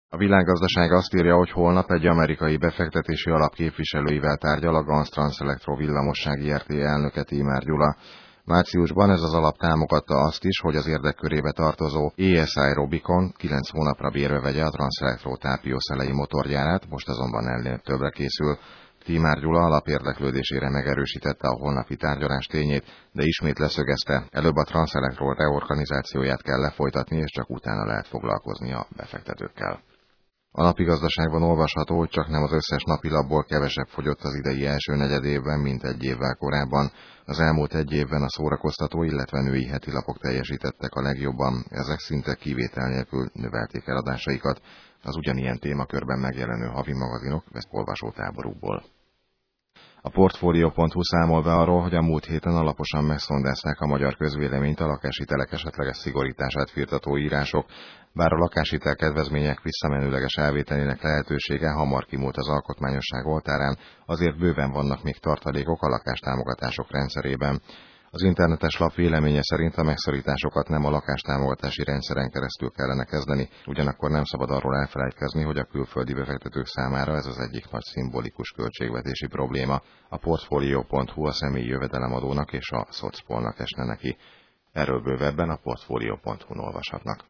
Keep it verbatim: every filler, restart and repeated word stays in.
A Világgazdaság azt írja, hogy holnap egy amerikai befektetési alap képviselőivel tárgyal a Ganz Electro Villamosság Kft. Elnöke Tímár Gyula. Márciusban ez az alap támogatta azt is, hogy az érdekkörébe tartozó á es i Robicon kilenc hónapra bérbe vegye a Transelectro tápiószelei motorgyárát, most azonban ennél többre készül. Tímár Gyula alapérdeklődésére megerősítette a holnapi tárgyalás tényét, de ismét leszögezte, előbb a Transelectro reorganizációját kell lefolytatni, és csak utána lehet foglalkozni a befektetőkkel. A Napigazdaságban olvasható, hogy csak nem az összes napilapból kevesebb fogyott az idei első negyedévben, mint egy évvel korábban. Az elmúlt egy évben a szórakoztató, illetve női hetilapok teljesítettek a legjobban, ezek szinte kivétel nélkül növelték eladásaikat, az ugyanilyen témakörben megjelenő havi magazinok olvasótáborukból. A Portfolio pont hu számol be arról, hogy a múlt héten alaposan megszondázták a magyar közvéleményt a lakáshitelek esetleges szigorítását firtató írások, bár a lakáshitel kedvezmények visszamenőleges elvételének lehetősége hamar kimúlt az alkotmányosság oltárán, azért bőven vannak még tartalékok a lakástámogatások rendszerében. Az internetes lap véleménye szerint a megszorításokat nem a lakástámogatási rendszeren keresztül kellene kezdeni, ugyanakkor nem szabad arról elfelejtkezni, hogy a külföldi befektetők számára ez az egyik nagy szimbolikus költségvetési probléma. A Portfolio pont hu a személyi jövedelemadónak és a Szocpolnak esne neki. Erről bővebben a Portfolio pont hu-n olvashatnak.